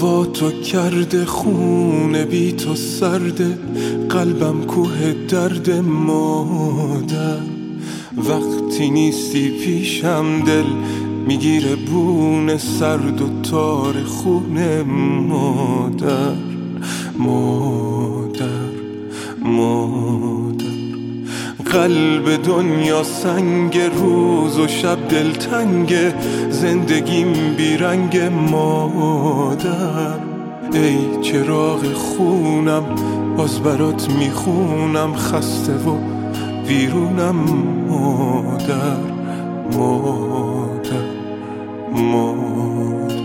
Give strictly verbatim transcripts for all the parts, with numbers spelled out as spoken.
هوا تو کرده خونه بی تو سرده، قلبم کوه درد مادر. وقتی نیستی پیشم دل میگیره بونه سرد و تار خونه مادر. مادر مادر قلب دنیا سنگ، روز و شب دلتنگ، زندگیم بیرنگ مادر. ای چراغ خونم باز برات میخونم، خسته و ویرونم مادر. مادر مادر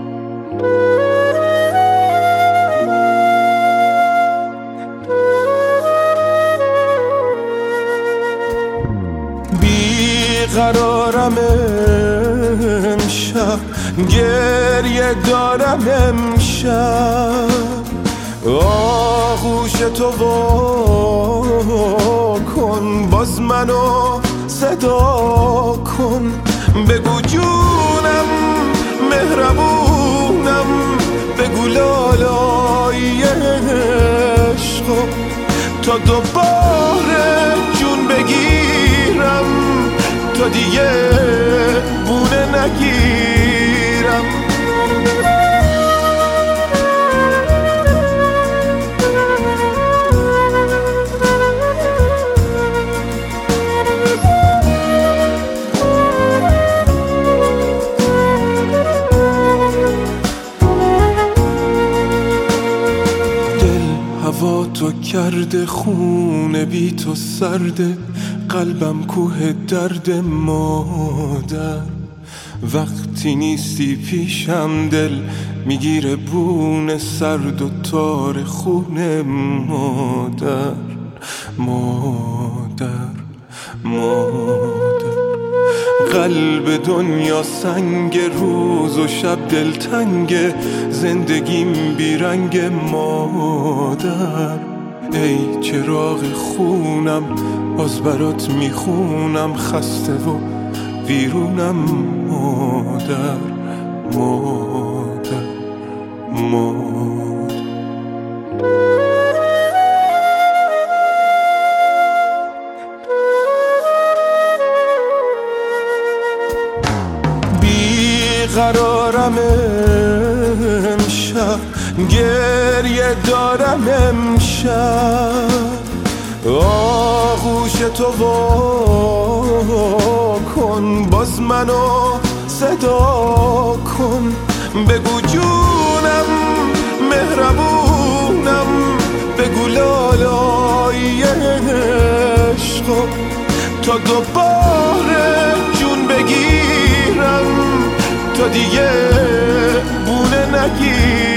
بیقرارم امشب، گریه دارم امشب. آغوش تو وا کن، باز منو صدا کن. بگو جونم مهربونم، بگو لالای عشقو، تا دوباره جون بگیرم، تا دیگه بونه نگیرم. هوا تو کرده خونه بی تو سرده، قلبم کوه درد مادر. وقتی نیستی پیشم دل میگیره بونه سرد و تار خونه مادر. مادر مادر قلب دنیا سنگ، روز و شب دلتنگ، زندگیم بیرنگ مادر. ای چراغ خونم باز برات میخونم، خسته و ویرونم مادر. مادر مادر بیقرارم امشب، گریه دارم امشب. آغوش تو وا کن، باز منو صدا کن. بگو جونم مهربونم، بگو لالای عشقو، تا دوباره جون بگیرم، تا دیگه بونه نگیرم.